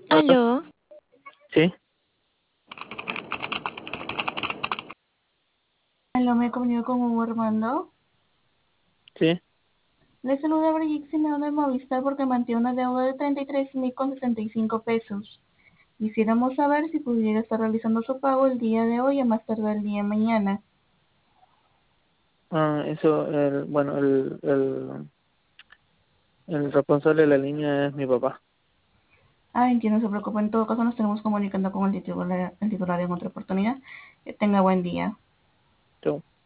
Aló, Sí, aló, me he comunicado con Hugo Armando. sí. Le saluda Brigitte Simeón del Movistar porque mantiene una deuda de 33.065 pesos. Quisiéramos saber si pudiera estar realizando su pago el día de hoy a más tardar el día de mañana. Eso, bueno, el responsable de la línea es mi papá. Ah, entiendo, no se preocupe. En todo caso, nos tenemos comunicando con el titular en otra oportunidad. Que tenga buen día. Chau.